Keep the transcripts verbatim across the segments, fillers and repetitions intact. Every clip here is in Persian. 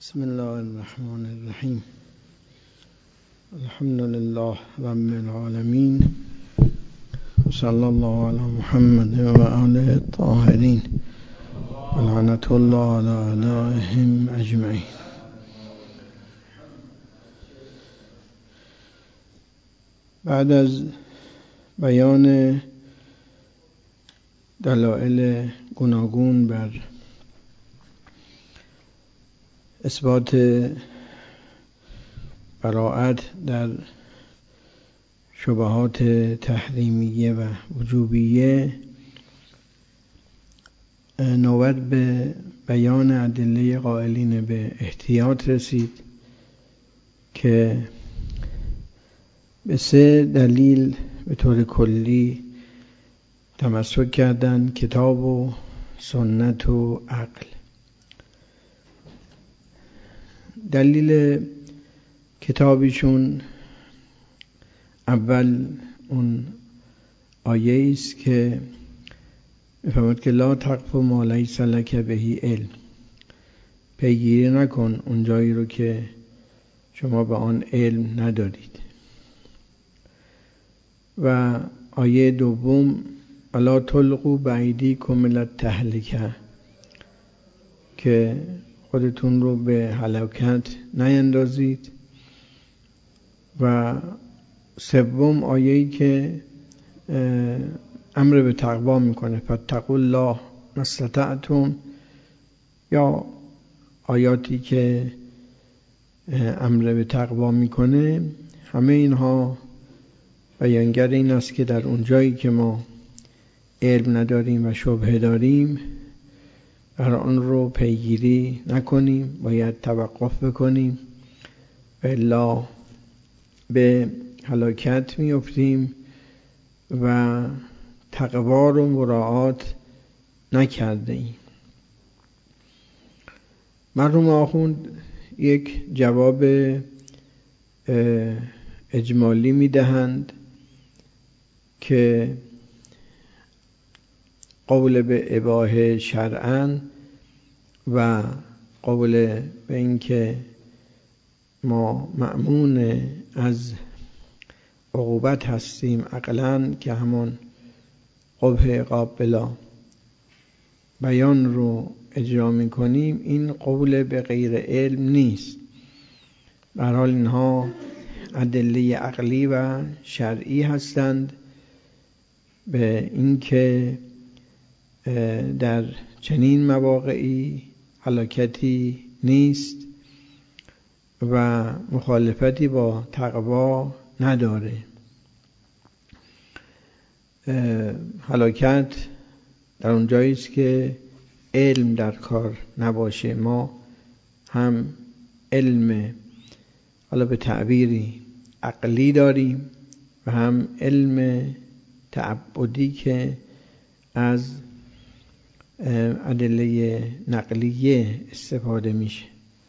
بسم الله الرحمن الرحیم. الحمد لله رب العالمین صلی الله علی محمد و آله الطاهرین و لعنة الله علی اعدائهم اجمعین. بعد از بیان دلایل گوناگون بر اثبات براءت در شبهات تحریمیه و وجوبیه، نوبت به بیان ادله قائلین به احتیاط رسید که به سه دلیل به طور کلی تمسک کردند: کتاب و سنت و عقل. دلیل کتابیشون اول اون آیه است که می‌فرماید که لا تقف ما لیس لک به علم، پیگیری نکن اون جایی رو که شما به آن علم ندارید. و آیه دوم الا تلقوا بایدیکم الی التهلکه، که خودتون رو به هلاکت نیندازید. و سوم آیه‌ای که امر به تقوا میکنه، فاتقوا الله ما استطعتم، یا آیاتی که امر به تقوا میکنه. همه اینها بیانگر این است که در اون جایی که ما علم نداریم و شبهه داریم، بر آن رو پیگیری نکنیم، باید توقف بکنیم، الا به هلاکت میافتیم و تقوا رو مراعات نکرده ایم. مرحوم آخوند یک جواب اجمالی میدهند که قول به اباحه شرعاً و قول به این که ما مأمون از عقوبت هستیم عقلاً، که همون قبح عقاب بلا بیان رو اجرا میکنیم، این قول به غیر علم نیست. به هر حال اینها ادله عقلی و شرعی هستند به این که در چنین مواقعی هلاکتی نیست و مخالفتی با تقوا نداره. هلاکت در اون جایی است که علم در کار نباشه. ما هم علم حالا به تعبیری عقلی داریم و هم علم تعبدی که از ادله نقلیه استفاده میشه.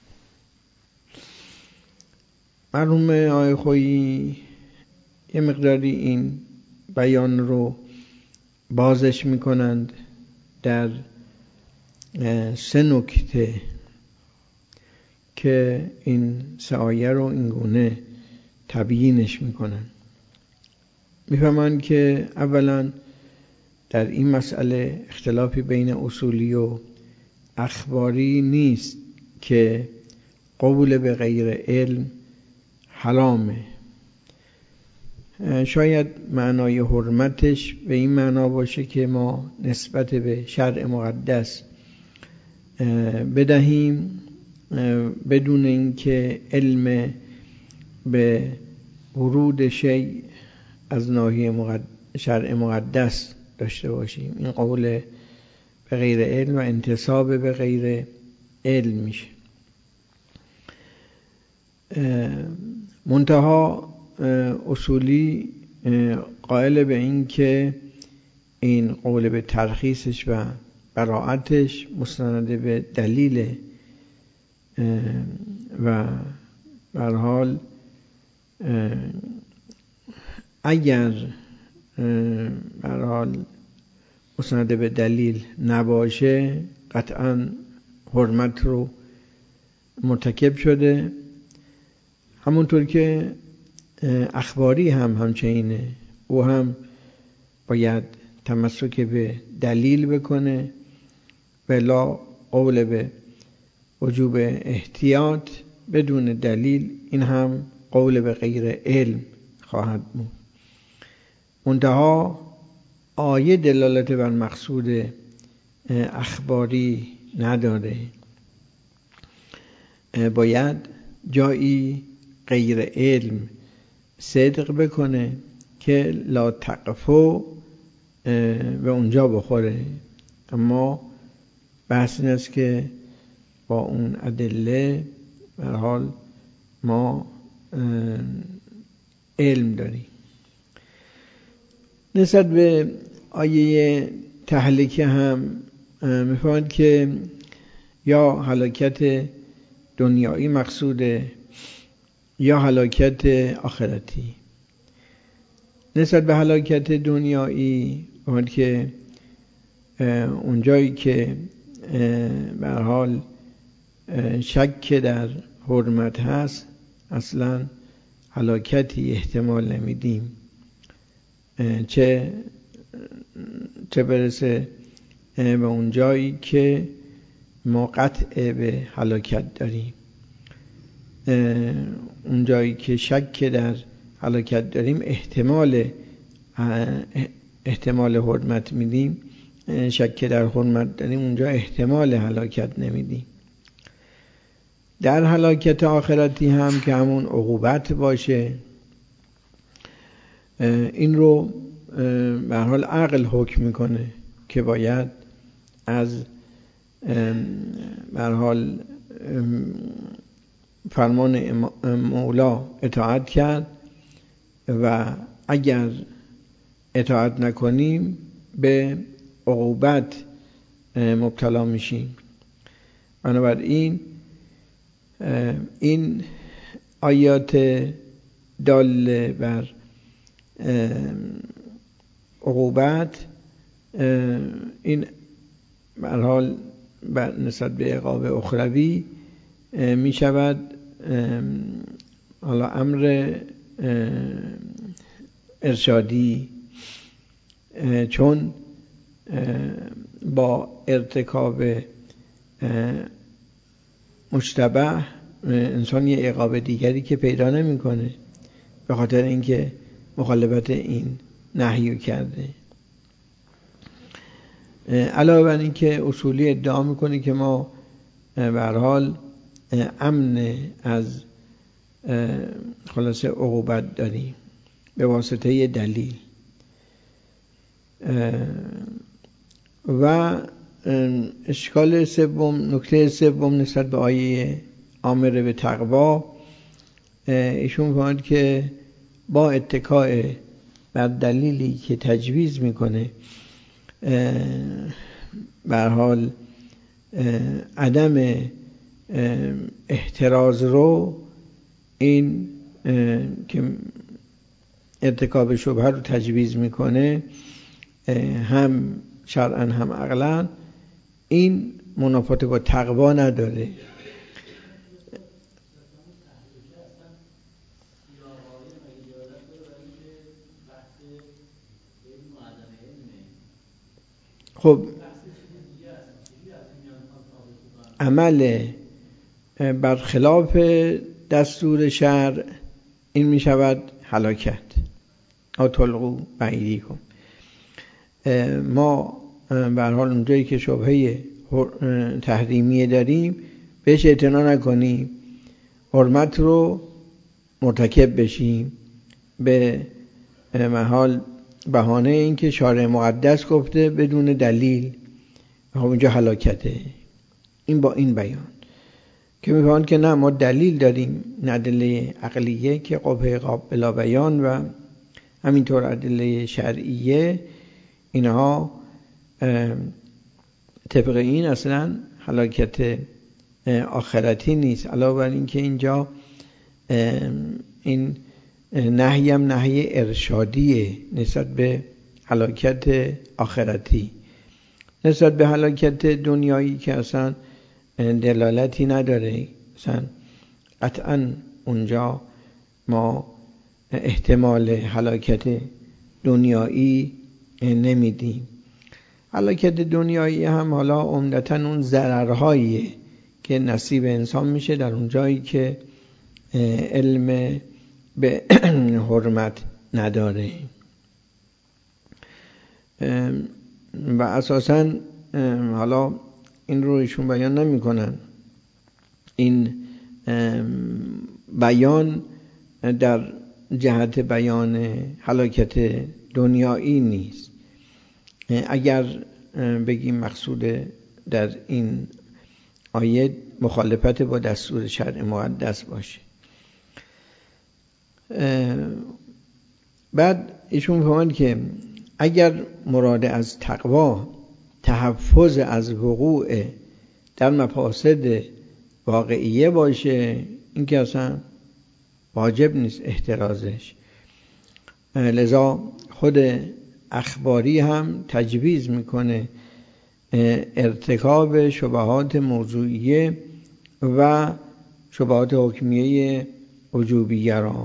مرحوم آقای خویی یه مقداری این بیان رو بازش میکنند در سه نکته که این سه آیه رو این گونه تبیینش میکنند. میفهمند که اولا در این مسئله اختلافی بین اصولی و اخباری نیست که قول به غیر علم حرامه. شاید معنای حرمتش به این معنا باشه که ما نسبت به شرع مقدس بدهیم بدون اینکه علم به ورود شیء از ناحیه مقدس شرع مقدس داشته باشیم. این قول به غیر علم و انتساب به غیر علم میشه. منتها اصولی قائل به این که این قول به ترخیصش و براعتش مستند به دلیل و به هر حال اگر به هر حال مستند به دلیل نباشه، قطعاً حرمت رو مرتکب شده. همونطور که اخباری هم همچنینه، او هم باید تمسک به دلیل بکنه، ولا قول به وجوب احتیاط بدون دلیل، این هم قول به غیر علم خواهد بود. منتها آیه دلالت بر مقصود اخباری نداره، باید جایی غیر علم صدق بکنه که لا تقفو به اونجا بخوره. اما بحث این است که با اون ادله به هر حال ما علم داریم. نسبت به آیه تهلکه هم میفهمند که یا هلاکت دنیایی مقصوده یا هلاکت آخرتی. نسبت به هلاکت دنیایی میفهمند که اونجایی که به هر حال شک در حرمت هست اصلا هلاکتی احتمال نمیدیم، چه چه برسه به اونجایی که ما قطع به هلاکت داریم. اونجایی که شک در هلاکت داریم احتمال احتمال حرمت میدیم، شک در حرمت داریم اونجا احتمال هلاکت نمیدیم. در هلاکت آخرتی هم که همون عقوبت باشه، این رو به هر حال عقل حکم میکنه که باید از به هر حال فرمان مولا اطاعت کرد و اگر اطاعت نکنیم به عقوبت مبتلا میشیم. بنابراین این آیات دال بر عقوبت این به هر حال بر نسبت به عقاب اخروی می شود حالا امر ارشادی، چون با ارتکاب مشتبه انسان یه عقاب دیگری که پیدا نمی‌کنه به خاطر اینکه مخالفت این نهی کرده. علاوه بر این که اصولی ادعا میکنه که ما به هر حال امن از خلاصه عقوبت داریم به واسطه دلیل. و اشکال سوم، نکته سوم نسبت به آیه امر به تقوا، ایشون فرمود که با اتکاء بر دلیلی که تجویز میکنه به هر حال عدم احتراز رو، این که ارتکاب شبهه رو تجویز میکنه هم شرعاً هم عقلاً، این منافات با تقوا نداره. خب عمل برخلاف دستور شرع این می شود هلاکت. اتلقوا بایدیکم. ما به هر حال اونجایی که شبهه تحریمیه داریم بهش اعتنا نکنیم، حرمت رو مرتکب بشیم به محال بهانه این که شارع مقدس گفته بدون دلیل، اونجا هلاکته. این با این بیان که میفهمند که نه، ما دلیل داریم، ادله عقلیه که قبه قابل بیان و همینطور ادله شرعیه، اینها طبق این اصلا هلاکت آخرتی نیست. علاوه بر این که اینجا این نهی هم نهی ارشادیه نسبت به هلاکت آخرتی. نسبت به هلاکت دنیایی که اصلا دلالتی نداره مثلا قطعا اونجا ما احتمال هلاکت دنیایی نمیدیم. هلاکت دنیایی هم حالا عمدتاً اون ضررهاییه که نصیب انسان میشه در اون جایی که علم به حرمت نداره و اساساً حالا این رو ایشون بیان نمی کنن. این بیان در جهت بیان هلاکت دنیایی نیست. اگر بگیم مقصود در این آیه مخالفت با دستور شرع مقدس باشه. بعد ایشون می‌فرمایند که اگر مراد از تقوا تحفظ از وقوع در مفاسد واقعیه باشه، این که اصلا واجب نیست احترازش. لذا خود اخباری هم تجویز میکنه ارتکاب شبهات موضوعیه و شبهات حکمیه وجوبیه را.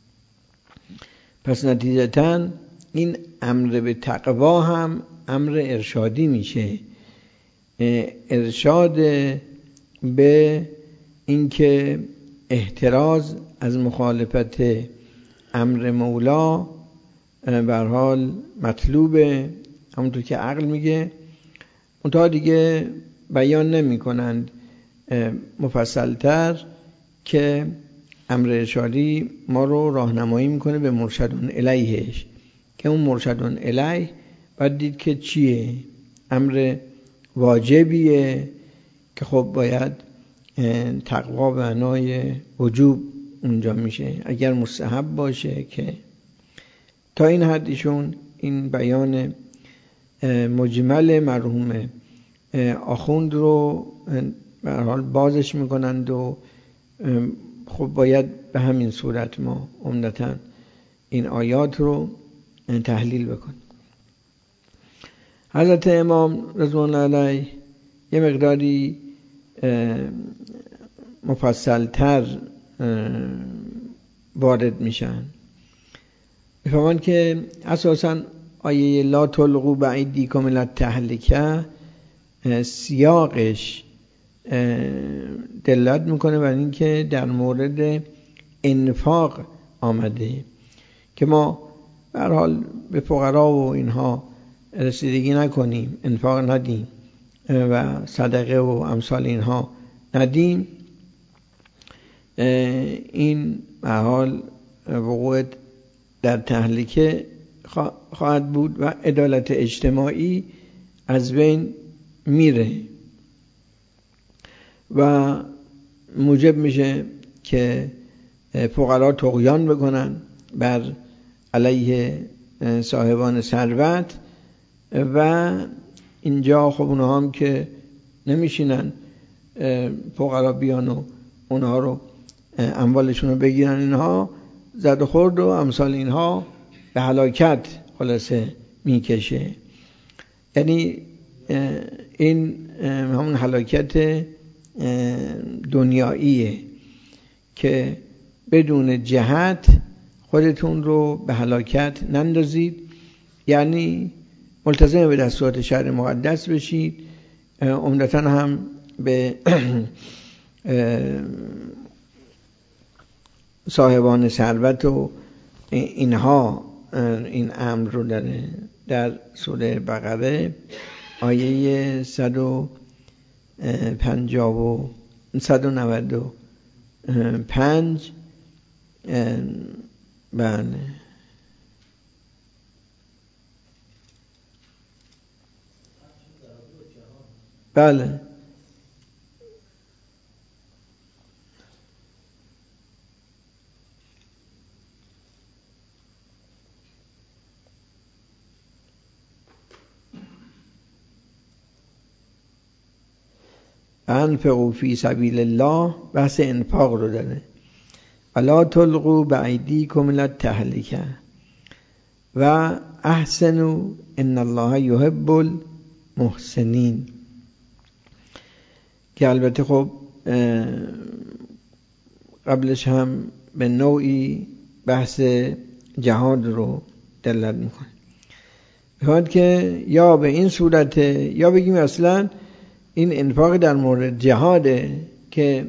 پس نتیجتاً این امر به تقوا هم امر ارشادی میشه، ارشاد به اینکه احتراز از مخالفت امر مولا به هر حال مطلوبه، همونطور که عقل میگه. منتها دیگه بیان نمی کنند مفصلتر که امر ارشادی ما رو راهنمایی میکنه به مرشدون الیهش، که اون مرشدون الیه باید دید که چیه، امر واجبیه که خب باید تقوا به معنای وجوب اونجا میشه. اگر مستحب باشه که تا این حد ایشون این بیان مجمل مرحوم آخوند رو به هر حال بازش میکنند و خب باید به همین صورت ما عمدتاً این آیات رو تحلیل بکنیم. حضرت امام رضوان الله علیه یه مقداری مفصلتر وارد میشن. میفهمن که اساساً آیه لا تلقوا بایدیکم الی التهلکه سیاقش دلالت میکنه بر این که در مورد انفاق آمده که ما به هر حال به فقرا و اینها رسیدگی نکنیم، انفاق ندیم و صدقه و امثال اینها ندیم. این به هر حال وقوع در تهلکه خواهد بود و عدالت اجتماعی از بین میره و موجب میشه که فقرا طغیان بکنن بر علیه صاحبان ثروت و اینجا خب اونها هم که نمیشینن فقرا بیان و اونها رو اموالشون رو بگیرن، اینها زد و خورد و امثال اینها به هلاکت خلاصه میکشه. یعنی این همون هلاکت دنیاییه که بدون جهت خودتون رو به هلاکت نندازید، یعنی ملتزم به دستورات شرع مقدس بشید، عمدتاً هم به صاحبان ثروت و اینها این امر رو داره. در سوره بقره آیه صد و پنجاه و صد و نود و پنج بله بله انفقوا فی سبیل الله، بحث انفاق رو داره. ولا تلقوا بایدیکم الی التهلکه و احسنوا ان الله یحب المحسنین، که البته خب قبلش هم به نوعی بحث جهاد رو دلالت میکنه. میخواد که یا به این صورته یا بگیم اصلا این انفاق در مورد جهاده که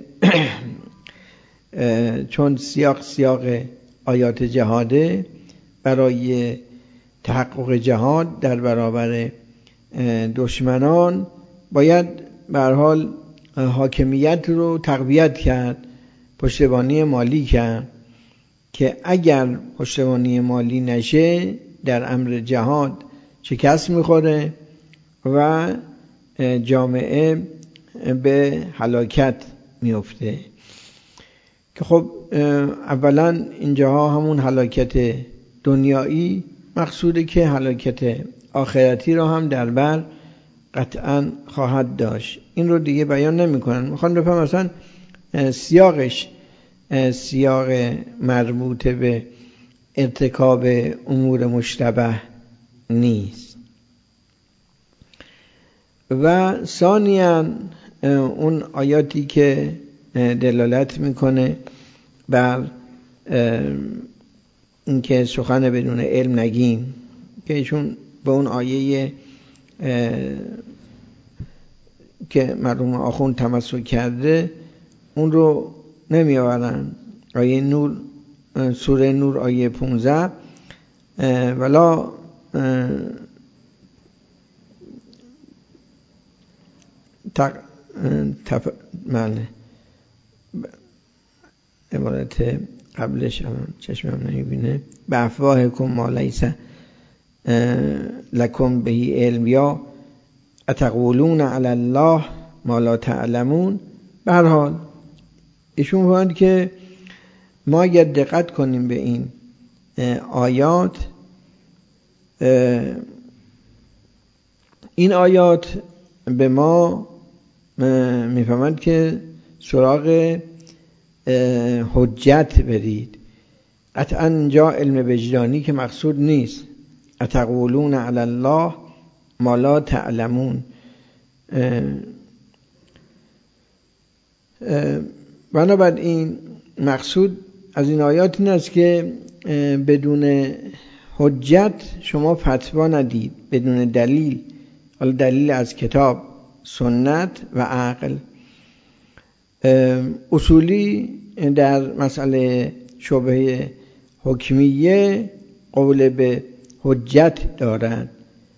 چون سیاق سیاق آیات جهاده برای تحقق جهاد در برابر دشمنان باید به هر حال حاکمیت رو تقویت کرد، پشتیبانی مالی کرد که اگر پشتیبانی مالی نشه در امر جهاد شکست میخوره و جامعه به هلاکت میفته. که خب اولا اینجاها همون هلاکت دنیایی مقصوده که هلاکت آخرتی رو هم در بر قطعا خواهد داشت. این رو دیگه بیان نمی کنن. میخوان بفهم مثلا سیاقش سیاق مربوط به ارتکاب امور مشتبه نیست. و ثانیاً اون آیاتی که دلالت میکنه بر اینکه سخن بدون علم نگیم، که ایشون به اون آیه که مرحوم آخوند تمسک کرده اون رو نمی آورن. آیه نور، سوره نور آیه پانزده، ولا تق تف معنی عبارت قبلش هم چشمم نمیبینه، به افواهکم ما لیس لکم بهی علم یا اتقولون علی الله ما لا تعلمون. به هر حال ایشون فرمود که ما اگر دقت کنیم به این آیات، این آیات به ما میفهمند که سراغ حجت برید. قطعا اینجا علم وجدانی که مقصود نیست. اتقولون علی الله ما لا تعلمون. بنابراین مقصود از این آیات این است که بدون حجت شما فتوا ندید، بدون دلیل، حالا دلیل از کتاب، سنت و عقل. اصولی در مسئله شبهه حکمیه قول به حجت دارد.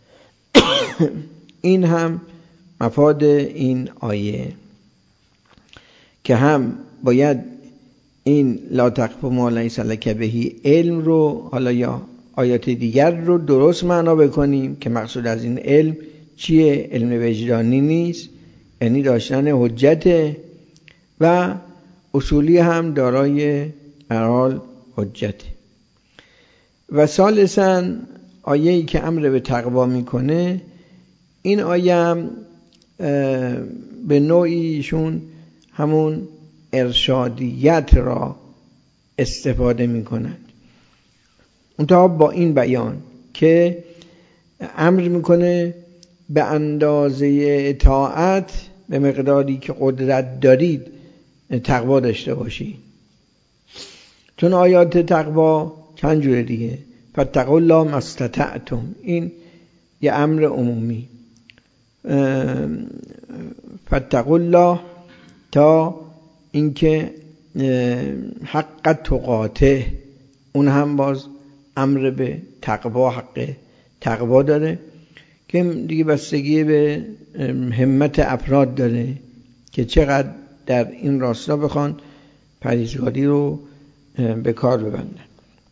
این هم مفاد این آیه که هم باید این لا تقف ما لیس لک بهی علم رو، حالا یا آیات دیگر رو درست معنا بکنیم که مقصود از این علم چیه؟ علم وجدانی نیست، یعنی داشتن حجت، و اصولی هم دارای حال حجت. و ثالثاً آیه‌ای که امر به تقوا میکنه، این آیه هم به نوعیشون همون ارشادیت را استفاده میکنند، منتها با این بیان که امر میکنه به اندازه اطاعت، به مقداری که قدرت دارید تقوا داشته باشید. چون آیات تقوا چند جوره دیگه، فاتقوا الله ما استطعتم، این یه امر عمومی. فاتقوا الله تا اینکه حق تقاته، اون هم باز امر به تقوا، حق تقوا داره که دیگه بستگی به همت افراد داره که چقدر در این راستا بخوان پرهیزگاری رو به کار ببندن.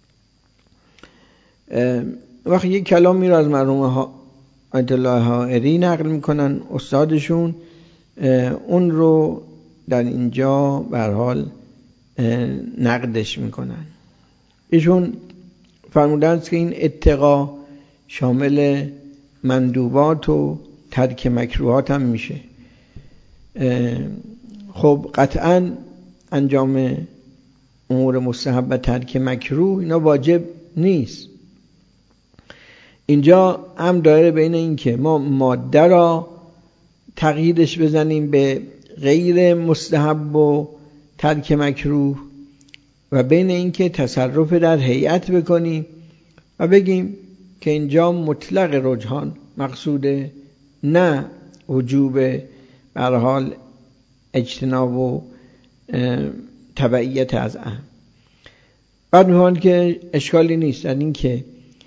وقتی یک کلامی رو از مرحوم آیت الله حائری نقل میکنن استادشون، اون رو در اینجا به هر حال نقدش میکنن. ایشون فرمودند که این اتقا شامل مندوبات و ترک مکروهات هم میشه. خب قطعا انجام امور مستحب و ترک مکروه اینا واجب نیست. اینجا هم دایره بین این که ما ماده را تقییدش بزنیم به غیر مستحب و ترک مکروه و بین اینکه تصرف در هیئت بکنیم و بگیم که اینجا مطلق رجحان مقصوده، نه وجوب به هر حال اجتناب و تبعیت از اهم. بعد می‌گویند که اشکالی نیست در این که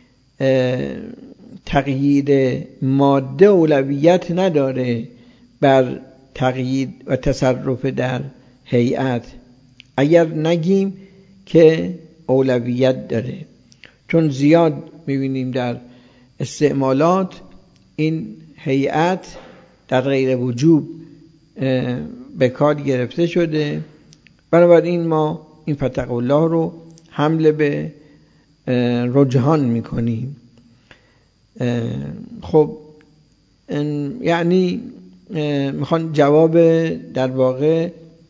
تقیید ماده اولویت نداره بر تقیید و تصرف در هیئت، اگر نگیم که اولویت داره، چون زیاد می‌بینیم در استعمالات این هیئت در غیر وجوب به کار گرفته شده. بنابراین ما این فتق الله رو حمل به رجحان میکنیم. خب یعنی میخوان جواب در واقع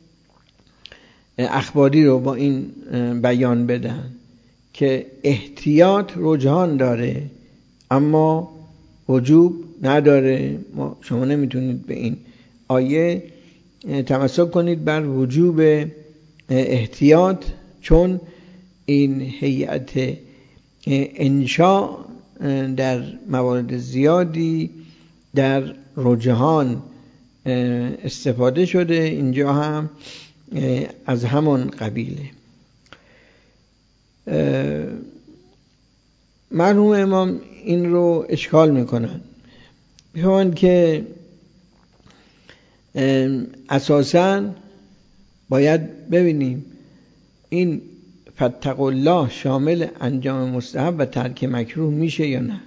اخباری رو با این بیان بدن که احتیاط رجحان داره اما وجوب نداره. ما شما نمیتونید به این آیه تمسک کنید بر وجوب احتیاط، چون این هیئت انشاء در موارد زیادی در رجحان استفاده شده، اینجا هم از همان قبیله. مرحوم امام این رو اشکال میکنن، میگن که اساساً باید ببینیم این فتق الله شامل انجام مستحب و ترک مکروه میشه یا نه.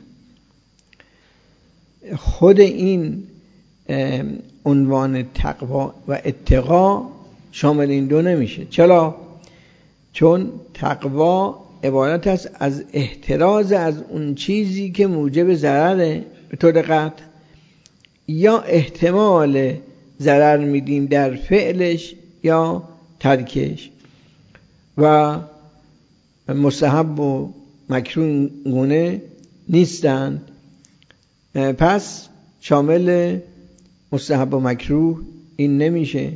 خود این عنوان تقوا و اتقا شامل این دو نمیشه. چرا؟ چون تقوا عبارت است از احتراز از اون چیزی که موجب ضرره به طور قطع، یا احتمال ضرر میدیم در فعلش یا ترکش، و مستحب و مکروه گونه نیستند. پس شامل مستحب و مکروه این نمیشه.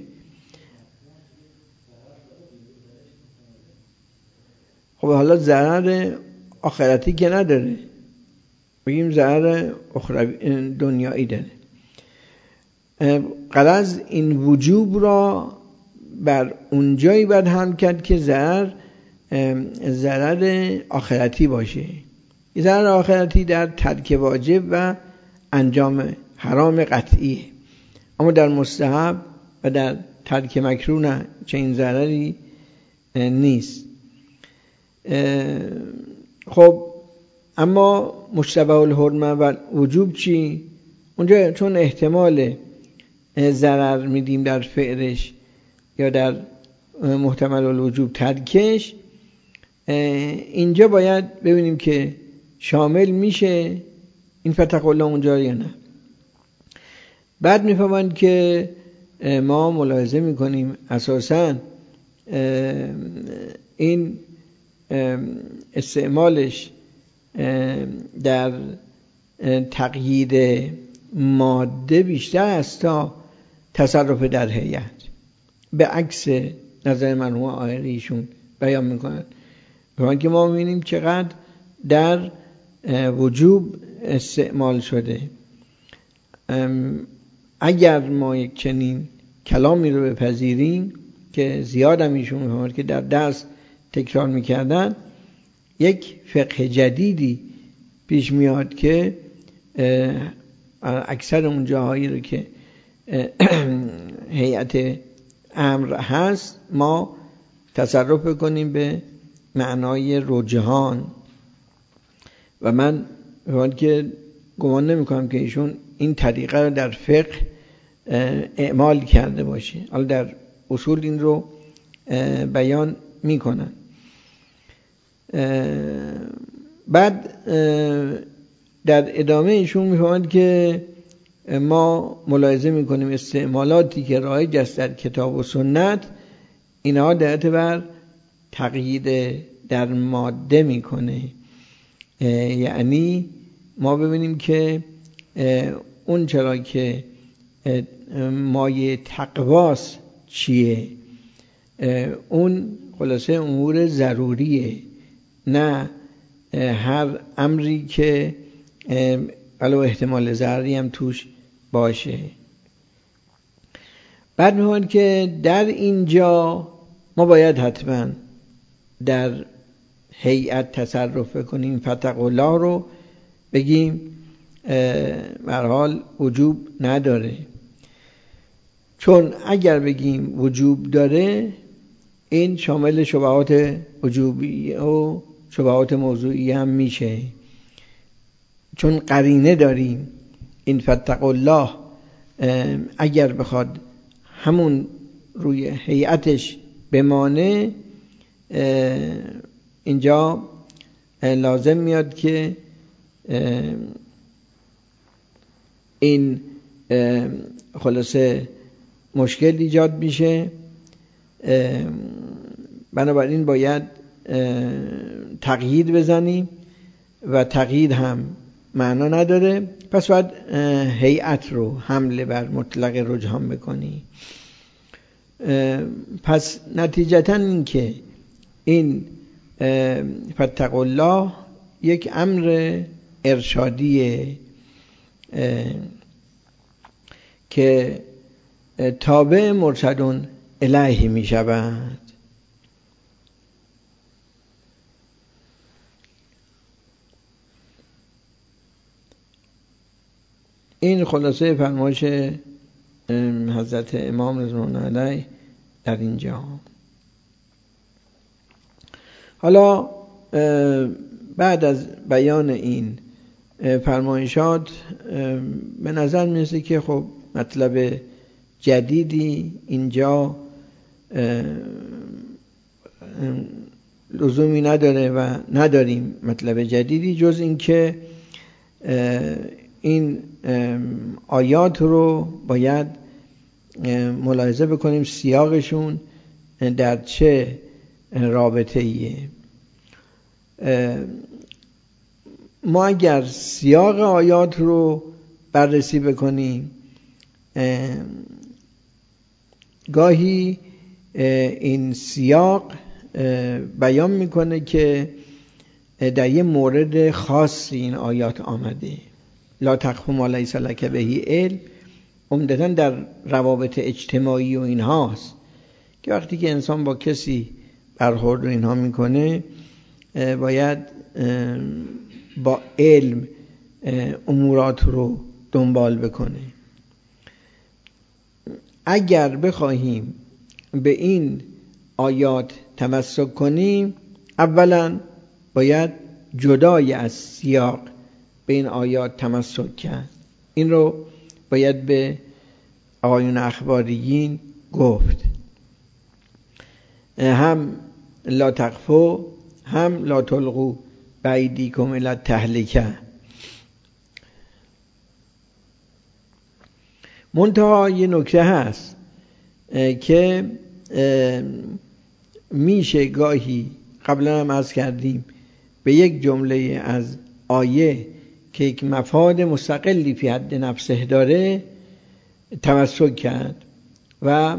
خب حالا ضرر آخرتی که نداره، بگیم ضرر اخروی دنیایی داره. غرض این وجوب را بر اونجایی باید هم کرد که ضرر ضرر آخرتی باشه. ضرر آخرتی در ترک واجب و انجام حرام قطعیه، اما در مستحب و در ترک مکروه نه، چنین ضرری نیست. خب اما مشتبه الحرمه و وجوب چی؟ اونجا چون احتمال ضرر میدیم در فعلش یا در محتمل الوجوب ترکش، اینجا باید ببینیم که شامل میشه این فتق الله اونجا یا نه. بعد میفهمند که ما ملاحظه میکنیم اساساً این استعمالش در تقیید ماده بیشتر است تا تصرف در هیئت، به عکس نظر مرحوم آیری ایشون بیان میکنند. میگن که ما میبینیم چقدر در وجوب استعمال شده. اگر ما یک چنین کلامی رو بپذیریم که زیاد هم ایشون میفهمند که در درس تکرار میکردن، یک فقه جدیدی پیش میاد که اکثر اون جاهایی رو که هیئت امر هست ما تصرف کنیم به معنای رجحان. و من میگم که گمان نمی کنم که ایشون این طریقه رو در فقه اعمال کرده باشه، حالا در اصول این رو بیان میکنن. بعد در ادامه ایشون میفهمند که ما ملاحظه میکنیم استعمالاتی که رایج است در کتاب و سنت، اینها دلالت بر تقیید در ماده میکنه. یعنی ما ببینیم که اون چرا که مایه تقواست چیه؟ اون خلاصه امور ضروریه، نه هر امری که علاوه احتمال ضرری هم توش باشه. بعد می‌گوید که در اینجا ما باید حتما در هیئت تصرف کنیم. فتقوا الله رو بگیم به هر حال وجوب نداره، چون اگر بگیم وجوب داره این شامل شبهات وجوبی و شبهات موضوعی هم میشه، چون قرینه داریم. این فتقوا الله اگر بخواد همون روی هیئتش بمانه، اینجا لازم میاد که این خلاصه مشکل ایجاد میشه. بنابراین باید تقیید بزنیم و تقیید هم معنا نداره، پس باید هیئت رو حمله بر مطلق رجحان بکنی. پس نتیجتا این که این فتقوا الله یک امر ارشادیه که تابع مرشدون الیه می شود. این خلاصه فرمایش حضرت امام رضوان الله علیه در اینجا. حالا بعد از بیان این فرمایشات به نظر میرسه که خب مطلب جدیدی اینجا لزومی نداره و نداریم مطلب جدیدی جز این که این آیات رو باید ملاحظه بکنیم سیاقشون در چه رابطه ایه. ما اگر سیاق آیات رو بررسی بکنیم، گاهی این سیاق بیان میکنه که در یه مورد خاصی این آیات آمده. لا تقف ما لیس لک به علم عمدتاً در روابط اجتماعی و اینهاست که وقتی که انسان با کسی برخورد و اینها میکنه باید با علم امورات رو دنبال بکنه. اگر بخواهیم به این آیات تمسک کنیم، اولا باید جدای از سیاق به این آیات تمسک کرد. این رو باید به آقایون اخباریین گفت، هم لا تقفوا هم لا تلقوا بایدیکم الی التهلکه. منتها یه نکته هست که میشه گاهی قبلا هم عرض کردیم به یک جمله از آیه که یک مفاد مستقلی فی حد نفسه داره تمسک کرد و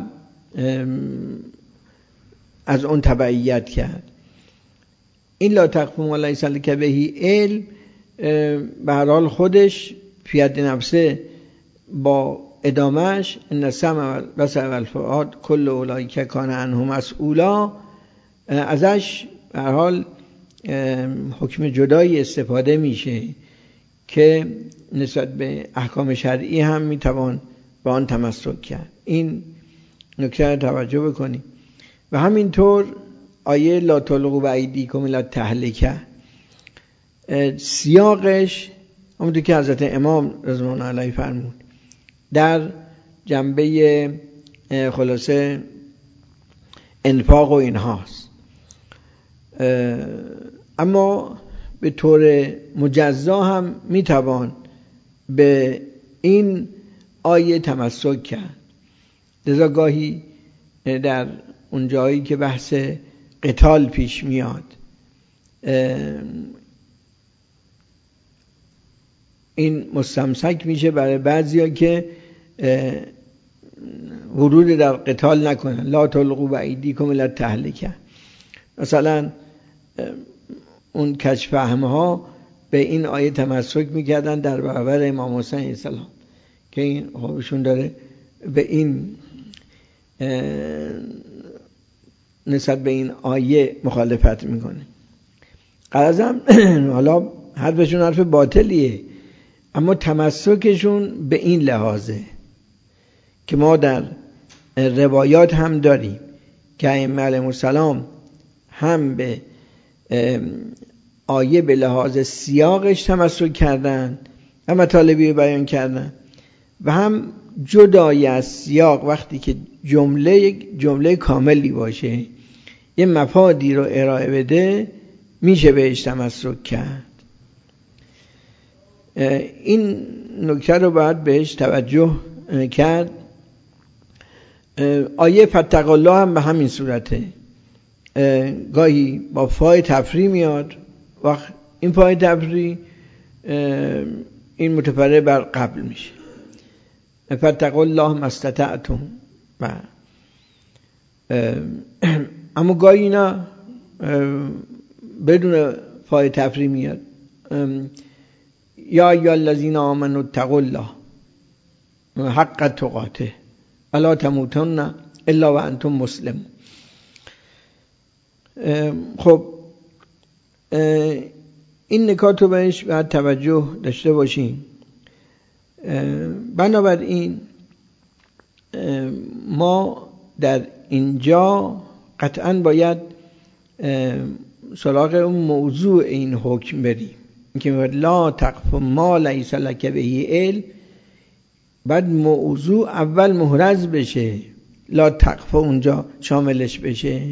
از اون تبعیت کرد. این لا تقف ما لیس لک به علم به هر حال خودش فی حد نفسه با ادامهش ان السمع والبصر والفؤاد کل اولئک کان عنه مسئولا، ازش به هر حال حکم جدایی استفاده میشه که نسبت به احکام شرعی هم میتوان با آن تمسک کرد. این نکته رو توجه بکنیم. و همینطور آیه لا تلقوا بایدیکم الی التهلکه سیاقش همونطور که حضرت امام رضوان الله علیه فرمود در جنبه خلاصه انفاق و اینهاست، اما به طور مجزا هم میتوان به این آیه تمسک کرد. لذا گاهی در اون جایی که بحث قتال پیش میاد این مستمسک میشه برای بعضیا که ورود در قتال نکنن. لا تلقوا بایدیکم الی التهلکه. مثلا اون کجفهم ها به این آیه تمسک میکردن در برابر امام حسین علیه السلام که این خوابشون داره به این نسبت به این آیه مخالفت میکنه. قرضم حالا حرفشون حرف باطلیه، اما تمسکشون به این لحاظه که ما در روایات هم داریم که ائمه علیهم السلام هم به آیه به لحاظ سیاقش تمسک کردن و مطالبی بیان کردن و هم جدای از سیاق وقتی که جمله جمله کاملی باشه یه مفادی رو ارائه بده میشه بهش تمسک کرد. این نکته رو باید بهش توجه کرد. آیه فاتقوا الله هم به همین صورته، گاهی با فای تفریح میاد، وقت این فای تفریح این متفرع بر قبل میشه. فاتقوا الله ما استطعتم. اما گاهی نه بدون فای تفریح میاد. یا ایها الذین آمنوا اتقوا الله حق تقاته ولا تموتن الا وانتم مسلمون. خب این نکات رو بهش باید توجه داشته باشیم. بنابراین ما در اینجا قطعا باید سراغ اون موضوع این حکم بریم که لا تقف ما لیس لک به علم. بعد موضوع اول محرز بشه، لا تقف اونجا شاملش بشه.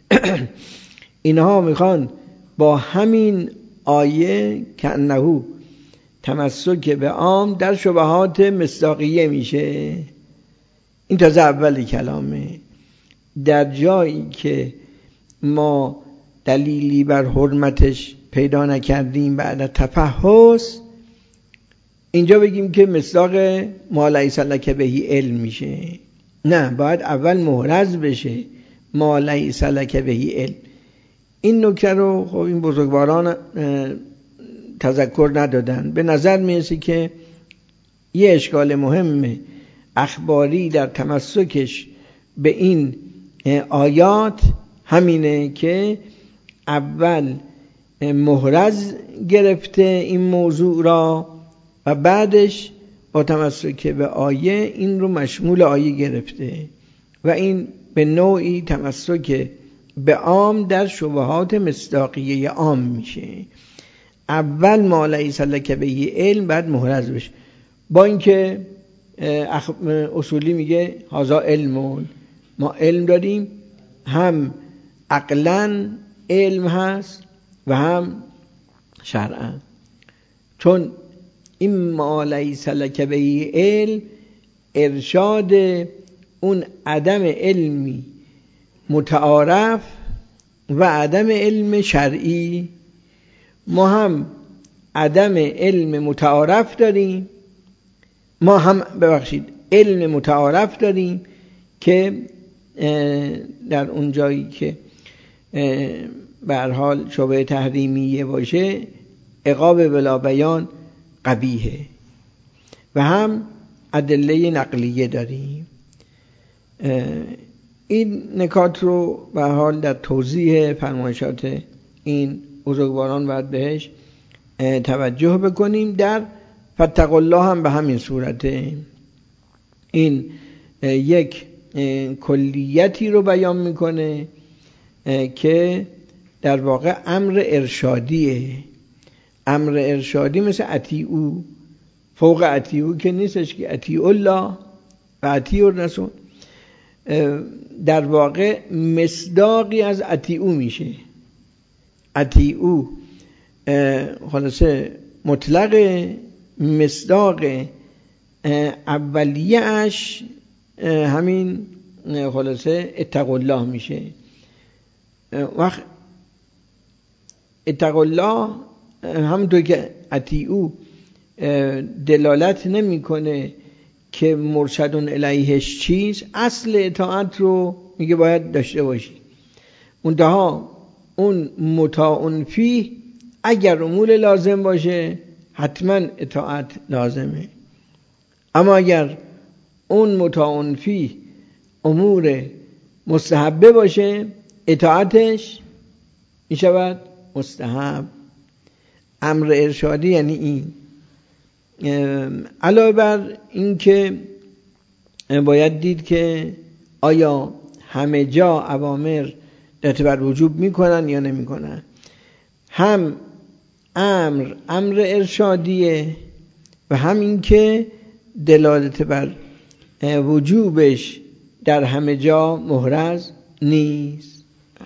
اینها میخوان با همین آیه که انه تمسک به عام در شبهات مصداقیه میشه. این تازه اولی کلامه. در جایی که ما دلیلی بر حرمتش پیدا نکردیم بعد تفحص، اینجا بگیم که مصداق ما لیس لک به علم میشه. نه، باید اول محرز بشه ما لیس لک به علم. این نکته رو خب این بزرگواران تذکر ندادن. به نظر میرسه که یه اشکال مهم اخباری در تمسکش به این آیات همینه که اول محرز گرفته این موضوع را و بعدش با تمسک به آیه این رو مشمول آیه گرفته و این به نوعی تمسک به عام در شبهات مصداقیه عام میشه. اول ما لیس لک به علم، بعد محرز بشه. با اینکه اصولی میگه هذا علم، ما علم داریم، هم عقلاً علم هست و هم شرعاً. چون این ما لیس لک به علم ارشاد اون عدم علمی متعارف و عدم علم شرعی. ما هم عدم علم متعارف داریم، ما هم ببخشید علم متعارف داریم که در اون جایی که به هر حال شبهه تحریمیه باشه عقاب بلا بیان قبیحه، و هم ادله نقلیه داریم. این نکات رو به هر حال در توضیح فرمایشات این بزرگواران باید بهش توجه بکنیم. در فاتقوا الله هم به همین صورته. این یک کلیتی رو بیان میکنه که در واقع امر ارشادیه. امر ارشادی مثل اطیعوا، فوق اطیعوا که نیستش که اطیعوا الله و اطیعوا الرسول، در واقع مصداقی از اطیعوا میشه. اطیعوا خلاصه مطلق، مصداق اولیه‌اش همین خلاصه اتقوا الله میشه. وقت اتقوا الله همونطور که اطیعوا دلالت نمیکنه که مرشدون الیهش چیست، اصل اطاعت رو میگه باید داشته باشی. منتها اون مطاعن فیه اگر امور لازم باشه حتما اطاعت لازمه، اما اگر اون مطاعن فیه امور مستحبه باشه اطاعتش میشود مستحب. امر ارشادی یعنی این. علاوه بر این که باید دید که آیا همه جا اوامر دست بر وجوب میکنن یا نمیکنن. هم امر امر ارشادیه و هم این که دلالت بر وجوبش در همه جا محرز نیست.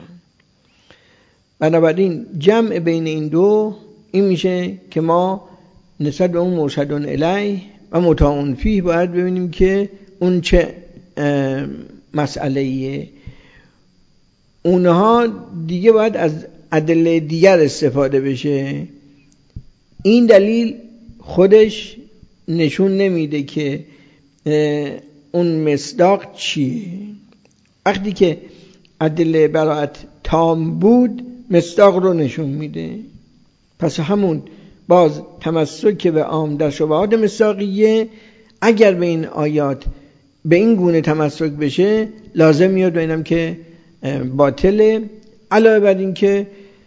بنابراین جمع بین این دو این میشه که ما نسبت به اون مرشدون الیه و مطاعن فیه باید ببینیم که اون چه مسئله ایه. اونها دیگه باید از ادله دیگر استفاده بشه. این دلیل خودش نشون نمیده که اون مصداق چیه. وقتی که ادله براءت تام بود مصداق رو نشون میده. پس همون باز تمسک به عام در شبهات مصداقیه اگر به این آیات به این گونه تمسک بشه لازم میاد ببینم که باطله. علاوه بر این که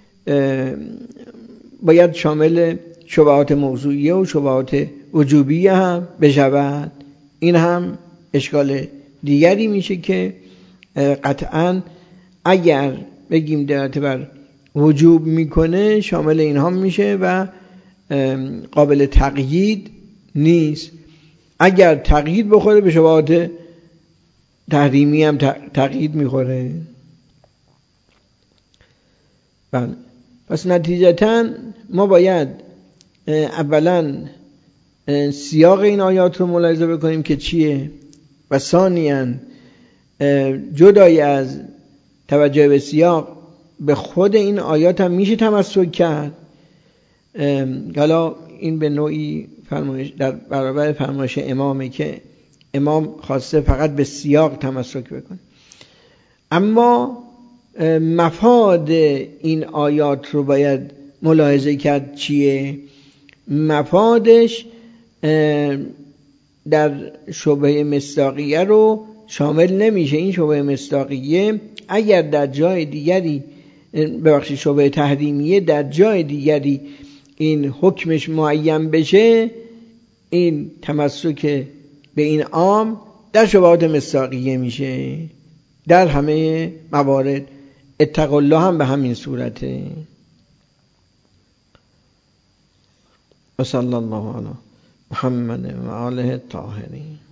باید شامل شبهات موضوعیه و شبهات وجوبیه هم بشود. این هم اشکال دیگری میشه که قطعاً اگر بگیم دلالت بر وجوب میکنه شامل اینها میشه و قابل تقیید نیست. اگر تقیید بخوره به شبهات تحریمی هم تقیید میخوره. بله. پس نتیجتاً ما باید اولا سیاق این آیات رو ملاحظه بکنیم که چیه و ثانیاً جدای از توجه به سیاق به خود این آیات هم میشه تمسک کرد. حالا این به نوعی فرمایش در برابر فرمایش امامه که امام خواسته فقط به سیاق تمسک بکنه، اما مفاد این آیات رو باید ملاحظه کرد چیه. مفادش در شبهه مصداقیه رو شامل نمیشه. این شبهه مصداقیه اگر در جای دیگری ببخشید شبهه تحریمیه در جای دیگری این حکمش معین بشه این تمسک به این عام در شبهات مصداقیه میشه. در همه موارد اتقوا الله هم به همین صورته. و صلی الله علی محمد و آله الطاهرین.